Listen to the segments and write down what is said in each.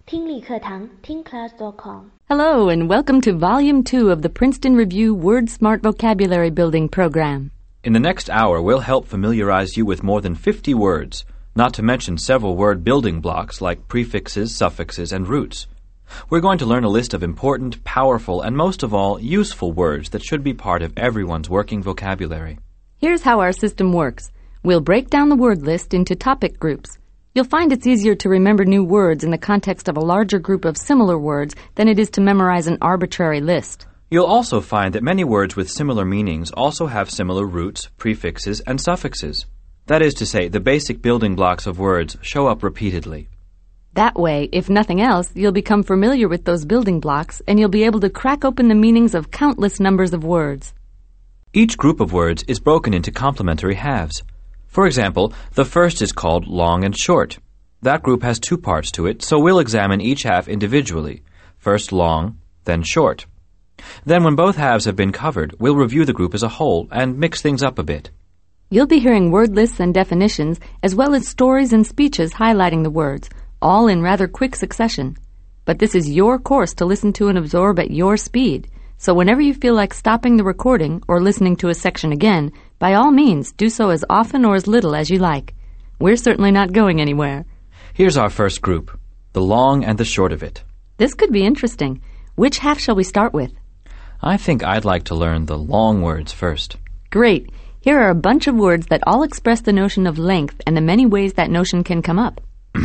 听力课堂听class.com Hello, and welcome to Volume 2 of the Princeton Review Word Smart Vocabulary Building Program. In the next hour, we'll help familiarize you with more than 50 words, not to mention several word building blocks like prefixes, suffixes, and roots. We're going to learn a list of important, powerful, and most of all, useful words that should be part of everyone's working vocabulary. Here's how our system works. We'll break down the word list into topic groups. You'll find it's easier to remember new words in the context of a larger group of similar words than it is to memorize an arbitrary list. You'll also find that many words with similar meanings also have similar roots, prefixes, and suffixes. That is to say, the basic building blocks of words show up repeatedly. That way, if nothing else, you'll become familiar with those building blocks and you'll be able to crack open the meanings of countless numbers of words. Each group of words is broken into complementary halves. For example, the first is called long and short. That group has two parts to it, so we'll examine each half individually. First long, then short. Then when both halves have been covered, we'll review the group as a whole and mix things up a bit. You'll be hearing word lists and definitions, as well as stories and speeches highlighting the words, all in rather quick succession. But this is your course to listen to and absorb at your speed. So whenever you feel like stopping the recording or listening to a section again, by all means, do so as often or as little as you like. We're certainly not going anywhere. Here's our first group, the long and the short of it. This could be interesting. Which half shall we start with? I think I'd like to learn the long words first. Great. Here are a bunch of words that all express the notion of length and the many ways that notion can come up.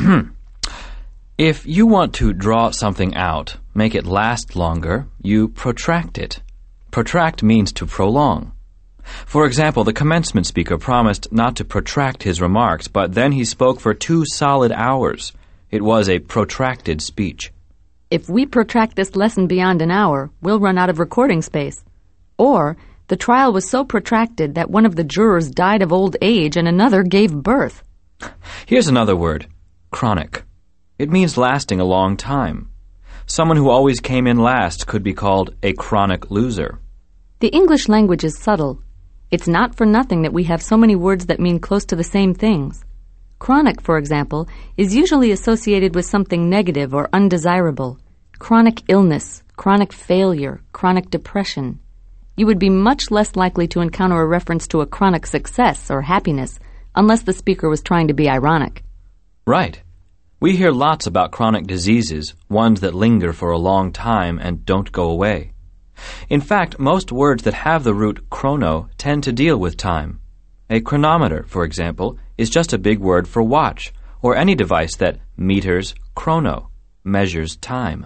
If you want to draw something out, make it last longer, you protract it. Protract means to prolong. For example, the commencement speaker promised not to protract his remarks, but then he spoke for 2 solid hours. It was a protracted speech. If we protract this lesson beyond an hour, we'll run out of recording space. Or, the trial was so protracted that one of the jurors died of old age and another gave birth. Here's another word, chronic. It means lasting a long time. Someone who always came in last could be called a chronic loser. The English language is subtle. It's not for nothing that we have so many words that mean close to the same things. Chronic, for example, is usually associated with something negative or undesirable. Chronic illness, chronic failure, chronic depression. You would be much less likely to encounter a reference to a chronic success or happiness, unless the speaker was trying to be ironic. Right. We hear lots about chronic diseases, ones that linger for a long time and don't go away. In fact, most words that have the root chrono tend to deal with time. A chronometer, for example, is just a big word for watch, or any device that meters chrono, measures time.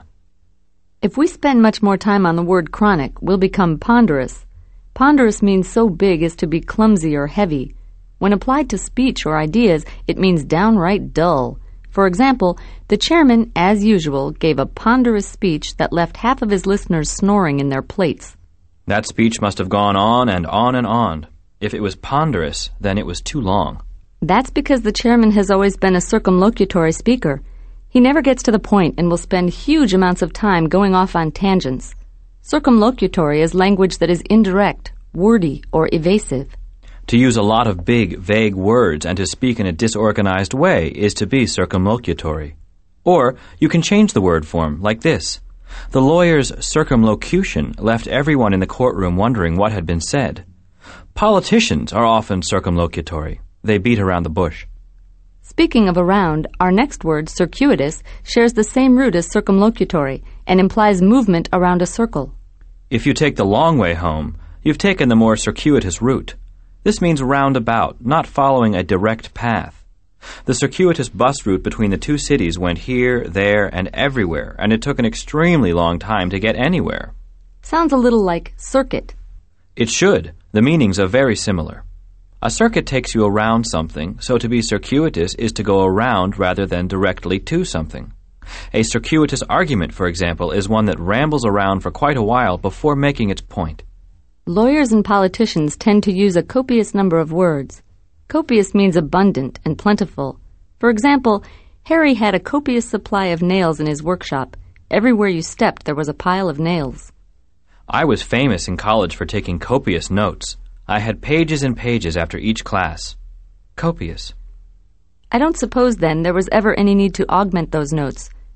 If we spend much more time on the word chronic, we'll become ponderous. Ponderous means so big as to be clumsy or heavy. When applied to speech or ideas, it means downright dull. For example, the chairman, as usual, gave a ponderous speech that left half of his listeners snoring in their plates. That speech must have gone on and on and on. If it was ponderous, then it was too long. That's because the chairman has always been a circumlocutory speaker. He never gets to the point and will spend huge amounts of time going off on tangents. Circumlocutory is language that is indirect, wordy, or evasive. To use a lot of big, vague words and to speak in a disorganized way is to be circumlocutory. Or you can change the word form like this. The lawyer's circumlocution left everyone in the courtroom wondering what had been said. Politicians are often circumlocutory. They beat around the bush. Speaking of around, our next word, circuitous, shares the same root as circumlocutory and implies movement around a circle. If you take the long way home, you've taken the more circuitous route. This means roundabout, not following a direct path. The circuitous bus route between the two cities went here, there, and everywhere, and it took an extremely long time to get anywhere. Sounds a little like circuit. It should. The meanings are very similar. A circuit takes you around something, so to be circuitous is to go around rather than directly to something. A circuitous argument, for example, is one that rambles around for quite a while before making its point. Lawyers and politicians tend to use a copious number of words. Copious means abundant and plentiful. For example, Harry had a copious supply of nails in his workshop. Everywhere you stepped, there was a pile of nails. I was famous in college for taking copious notes. I had pages and pages after each class. Copious. I don't suppose, then, there was ever any need to augment those notes.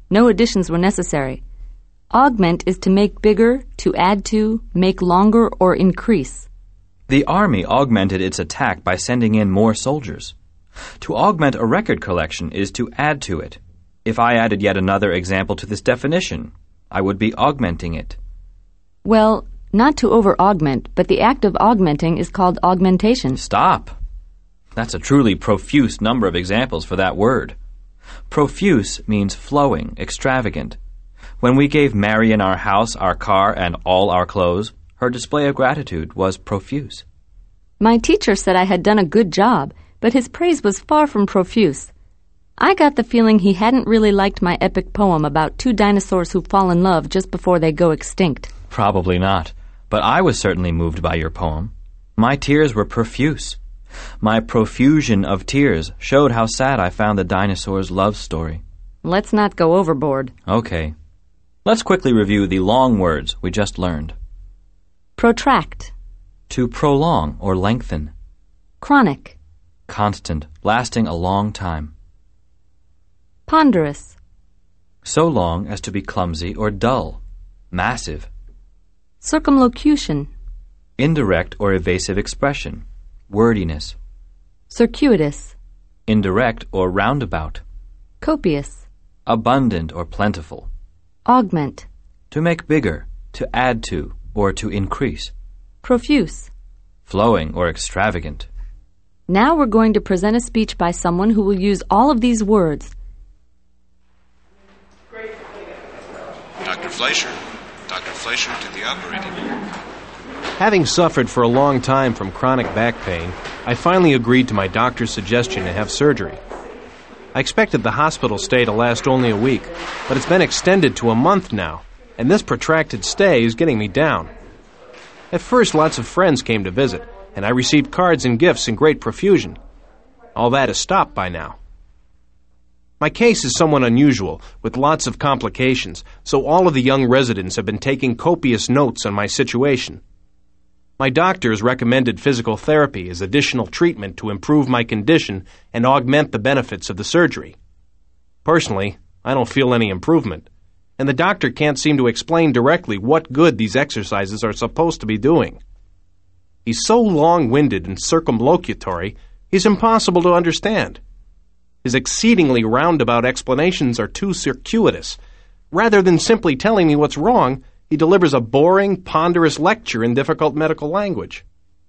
No additions were necessary. Augment is to make bigger, to add to, make longer, or increase. The army augmented its attack by sending in more soldiers. To augment a record collection is to add to it. If I added yet another example to this definition, I would be augmenting it. Well, not to over-augment, but the act of augmenting is called augmentation. Stop! That's a truly profuse number of examples for that word. Profuse means flowing, extravagant. When we gave Marion our house, our car, and all our clothes, her display of gratitude was profuse. My teacher said I had done a good job, but his praise was far from profuse. I got the feeling he hadn't really liked my epic poem about two dinosaurs who fall in love just before they go extinct. Probably not, but I was certainly moved by your poem. My tears were profuse. My profusion of tears showed how sad I found the dinosaurs' love story. Let's not go overboard. Okay. Let's quickly review the long words we just learned. Protract. To prolong or lengthen. Chronic. Constant, lasting a long time. Ponderous. So long as to be clumsy or dull. Massive. Circumlocution. Indirect or evasive expression. Wordiness. Circuitous. Indirect or roundabout. Copious. Abundant or plentiful. Augment. To make bigger, to add to, or to increase. Profuse. Flowing or extravagant. Now we're going to present a speech by someone who will use all of these words. Dr. Fleischer to the operating room. Having suffered for a long time from chronic back pain, I finally agreed to my doctor's suggestion to have surgery. I expected the hospital stay to last only a week, but it's been extended to a month now, and this protracted stay is getting me down. At first, lots of friends came to visit, and I received cards and gifts in great profusion. All that has stopped by now. My case is somewhat unusual, with lots of complications, so all of the young residents have been taking copious notes on my situation. My doctors recommended physical therapy as additional treatment to improve my condition and augment the benefits of the surgery. Personally, I don't feel any improvement, and the doctor can't seem to explain directly what good these exercises are supposed to be doing. He's so long-winded and circumlocutory, he's impossible to understand. His exceedingly roundabout explanations are too circuitous. Rather than simply telling me what's wrong, he delivers a boring, ponderous lecture in difficult medical language.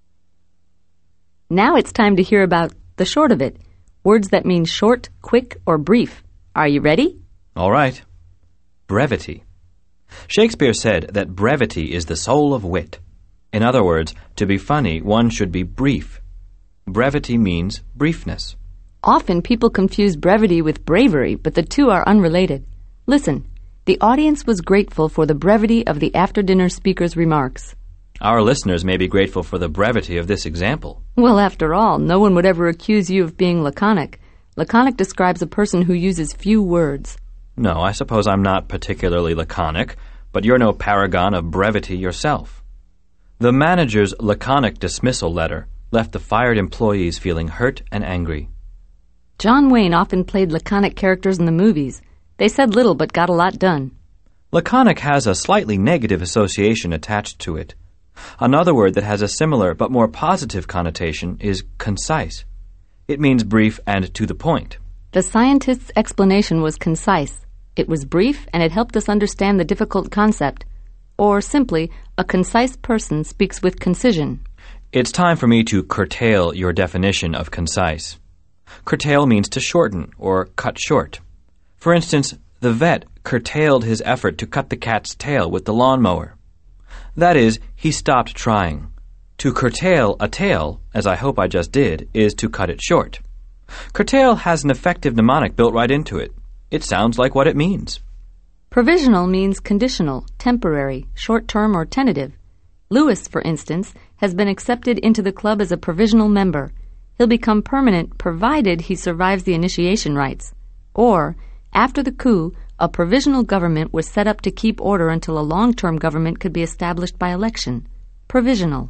Now it's time to hear about the short of it, words that mean short, quick, or brief. Are you ready? All right. Brevity. Shakespeare said that brevity is the soul of wit. In other words, to be funny, one should be brief. Brevity means briefness. Often people confuse brevity with bravery, but the two are unrelated. Listen, the audience was grateful for the brevity of the after-dinner speaker's remarks. Our listeners may be grateful for the brevity of this example. Well, after all, no one would ever accuse you of being laconic. Laconic describes a person who uses few words. No, I suppose I'm not particularly laconic, but you're no paragon of brevity yourself. The manager's laconic dismissal letter left the fired employees feeling hurt and angry. John Wayne often played laconic characters in the movies. They said little but got a lot done. Laconic has a slightly negative association attached to it. Another word that has a similar but more positive connotation is concise. It means brief and to the point. The scientist's explanation was concise. It was brief and it helped us understand the difficult concept. Or simply, a concise person speaks with concision. It's time for me to curtail your definition of concise. Curtail means to shorten or cut short. For instance, the vet curtailed his effort to cut the cat's tail with the lawnmower. That is, he stopped trying. To curtail a tail, as I hope I just did, is to cut it short. Curtail has an effective mnemonic built right into it. It sounds like what it means. Provisional means conditional, temporary, short-term, or tentative. Lewis, for instance, has been accepted into the club as a provisional member. He'll become permanent provided he survives the initiation rites. Or, after the coup, a provisional government was set up to keep order until a long-term government could be established by election. Provisional.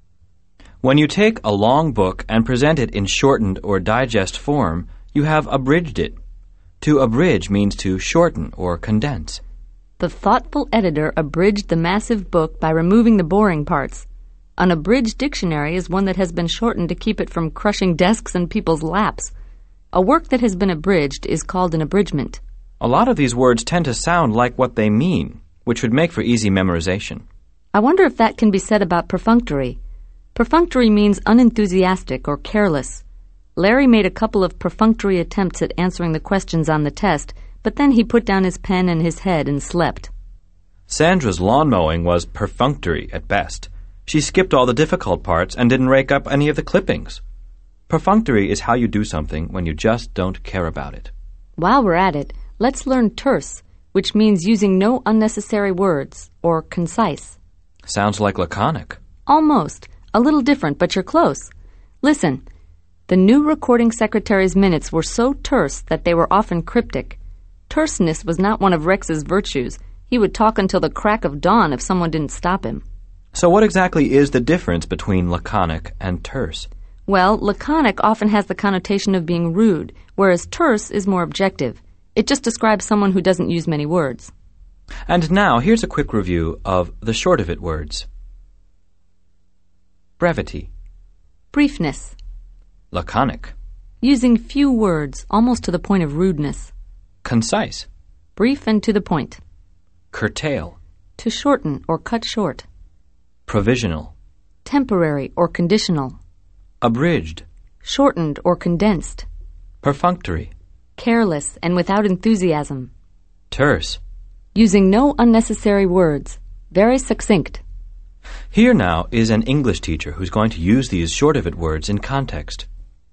When you take a long book and present it in shortened or digest form, you have abridged it. To abridge means to shorten or condense. The thoughtful editor abridged the massive book by removing the boring parts. An abridged dictionary is one that has been shortened to keep it from crushing desks and people's laps. A work that has been abridged is called an abridgment. A lot of these words tend to sound like what they mean, which would make for easy memorization. I wonder if that can be said about perfunctory. Perfunctory means unenthusiastic or careless. Larry made a couple of perfunctory attempts at answering the questions on the test, but then he put down his pen and his head and slept. Sandra's lawn mowing was perfunctory at best. She skipped all the difficult parts and didn't rake up any of the clippings. Perfunctory is how you do something when you just don't care about it. While we're at it, let's learn terse, which means using no unnecessary words, or concise. Sounds like laconic. Almost. A little different, but you're close. Listen. The new recording secretary's minutes were so terse that they were often cryptic. Terseness was not one of Rex's virtues. He would talk until the crack of dawn if someone didn't stop him. So what exactly is the difference between laconic and terse? Well, laconic often has the connotation of being rude, whereas terse is more objective. It just describes someone who doesn't use many words. And now here's a quick review of the short of it words. Brevity. Briefness. Laconic. Using few words, almost to the point of rudeness. Concise. Brief and to the point. Curtail. To shorten or cut short. Provisional. Temporary or conditional. Abridged. Shortened or condensed. Perfunctory. Careless and without enthusiasm. Terse. Using no unnecessary words. Very succinct. Here now is an English teacher who's going to use these short of it words in context.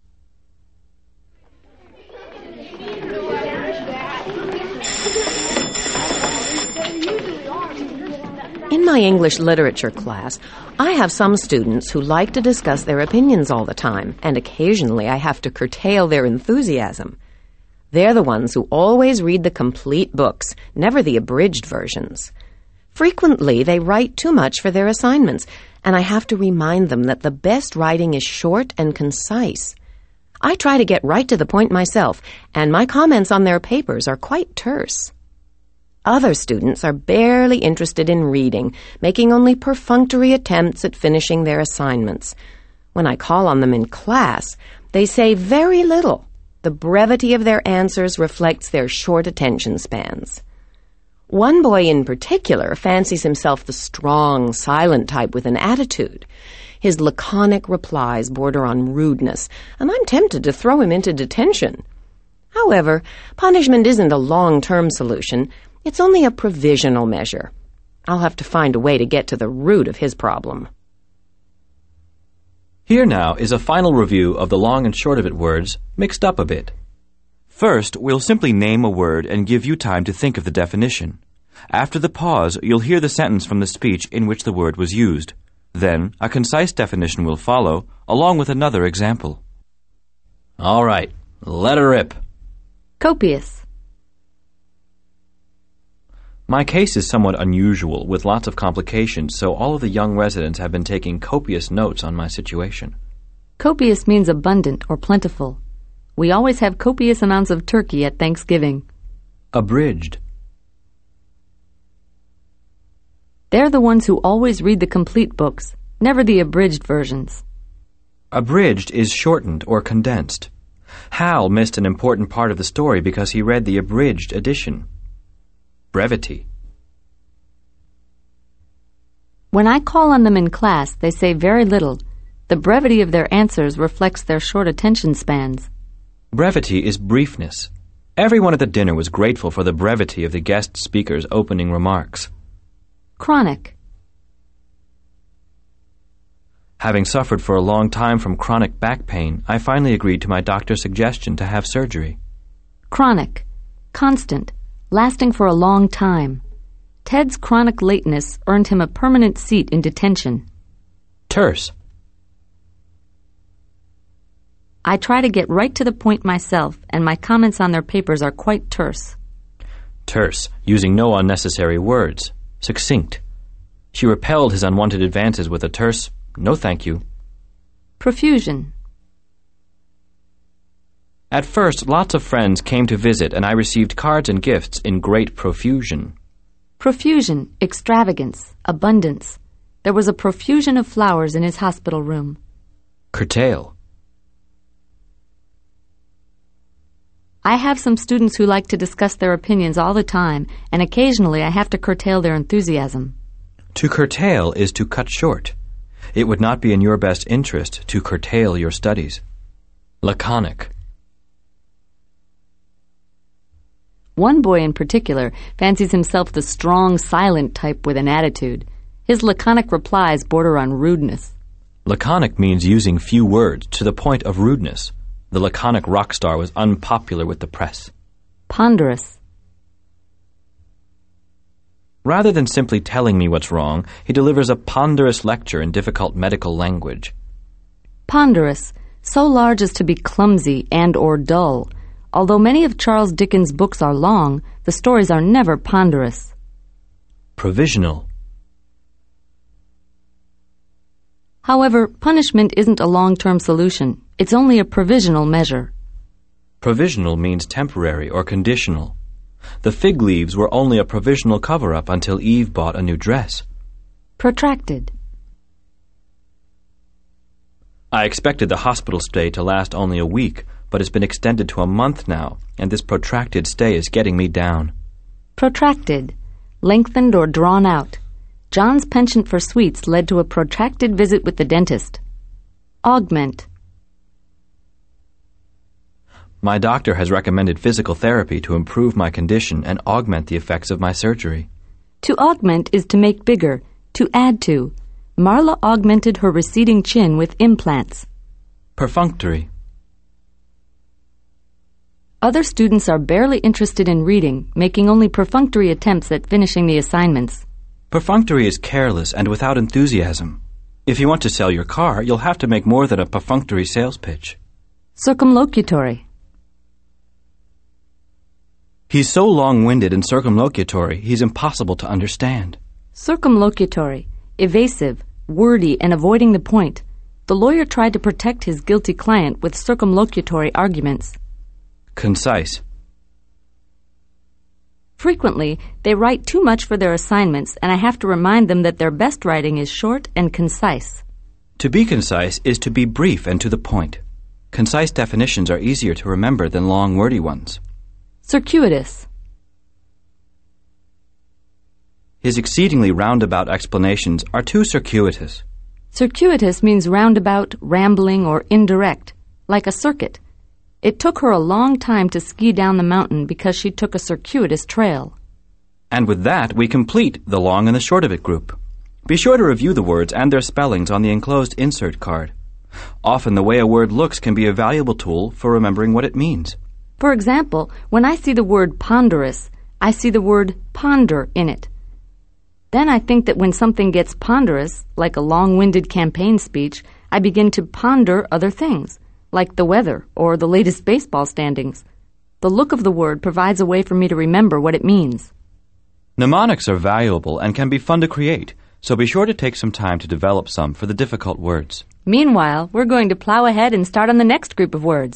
In my English literature class, I have some students who like to discuss their opinions all the time, and occasionally I have to curtail their enthusiasm. They're the ones who always read the complete books, never the abridged versions. Frequently, they write too much for their assignments, and I have to remind them that the best writing is short and concise. I try to get right to the point myself, and my comments on their papers are quite terse. Other students are barely interested in reading, making only perfunctory attempts at finishing their assignments. When I call on them in class, they say very little. The brevity of their answers reflects their short attention spans. One boy in particular fancies himself the strong, silent type with an attitude. His laconic replies border on rudeness, and I'm tempted to throw him into detention. However, punishment isn't a long-term solution. It's only a provisional measure. I'll have to find a way to get to the root of his problem. Here now is a final review of the long and short of it words, mixed up a bit. First, we'll simply name a word and give you time to think of the definition. After the pause, you'll hear the sentence from the speech in which the word was used. Then, a concise definition will follow, along with another example. All right, let her rip. Copious. My case is somewhat unusual, with lots of complications, so all of the young residents have been taking copious notes on my situation. Copious means abundant or plentiful. We always have copious amounts of turkey at Thanksgiving. Abridged. They're the ones who always read the complete books, never the abridged versions. Abridged is shortened or condensed. Hal missed an important part of the story because he read the abridged edition. Brevity. When I call on them in class, they say very little. The brevity of their answers reflects their short attention spans. Brevity is briefness. Everyone at the dinner was grateful for the brevity of the guest speaker's opening remarks. Chronic. Having suffered for a long time from chronic back pain, I finally agreed to my doctor's suggestion to have surgery. Chronic. Constant. Lasting for a long time. Ted's chronic lateness earned him a permanent seat in detention. Terse. I try to get right to the point myself, and my comments on their papers are quite terse. Terse, using no unnecessary words. Succinct. She repelled his unwanted advances with a terse, "No thank you." Profusion. At first, lots of friends came to visit and I received cards and gifts in great profusion. Profusion, extravagance, abundance. There was a profusion of flowers in his hospital room. Curtail. I have some students who like to discuss their opinions all the time, and occasionally I have to curtail their enthusiasm. To curtail is to cut short. It would not be in your best interest to curtail your studies. Laconic. One boy in particular fancies himself the strong, silent type with an attitude. His laconic replies border on rudeness. Laconic means using few words to the point of rudeness. The laconic rock star was unpopular with the press. Ponderous. Rather than simply telling me what's wrong, he delivers a ponderous lecture in difficult medical language. Ponderous, so large as to be clumsy and or dull. Although many of Charles Dickens' books are long, the stories are never ponderous. Provisional. However, punishment isn't a long-term solution. It's only a provisional measure. Provisional means temporary or conditional. The fig leaves were only a provisional cover-up until Eve bought a new dress. Protracted. I expected the hospital stay to last only a week, but it's been extended to a month now, and this protracted stay is getting me down. Protracted. Lengthened or drawn out. John's penchant for sweets led to a protracted visit with the dentist. Augment. My doctor has recommended physical therapy to improve my condition and augment the effects of my surgery. To augment is to make bigger, to add to. Marla augmented her receding chin with implants. Perfunctory. Other students are barely interested in reading, making only perfunctory attempts at finishing the assignments. Perfunctory is careless and without enthusiasm. If you want to sell your car, you'll have to make more than a perfunctory sales pitch. Circumlocutory. He's so long-winded and circumlocutory, he's impossible to understand. Circumlocutory. Evasive, wordy, and avoiding the point. The lawyer tried to protect his guilty client with circumlocutory arguments. Concise. Frequently, they write too much for their assignments, and I have to remind them that their best writing is short and concise. To be concise is to be brief and to the point. Concise definitions are easier to remember than long, wordy ones. Circuitous. His exceedingly roundabout explanations are too circuitous. Circuitous means roundabout, rambling, or indirect, like a circuit. It took her a long time to ski down the mountain because she took a circuitous trail. And with that, we complete the long and the short of it group. Be sure to review the words and their spellings on the enclosed insert card. Often the way a word looks can be a valuable tool for remembering what it means. For example, when I see the word ponderous, I see the word ponder in it. Then I think that when something gets ponderous, like a long-winded campaign speech, I begin to ponder other things, like the weather or the latest baseball standings. The look of the word provides a way for me to remember what it means. Mnemonics are valuable and can be fun to create, so be sure to take some time to develop some for the difficult words. Meanwhile, we're going to plow ahead and start on the next group of words.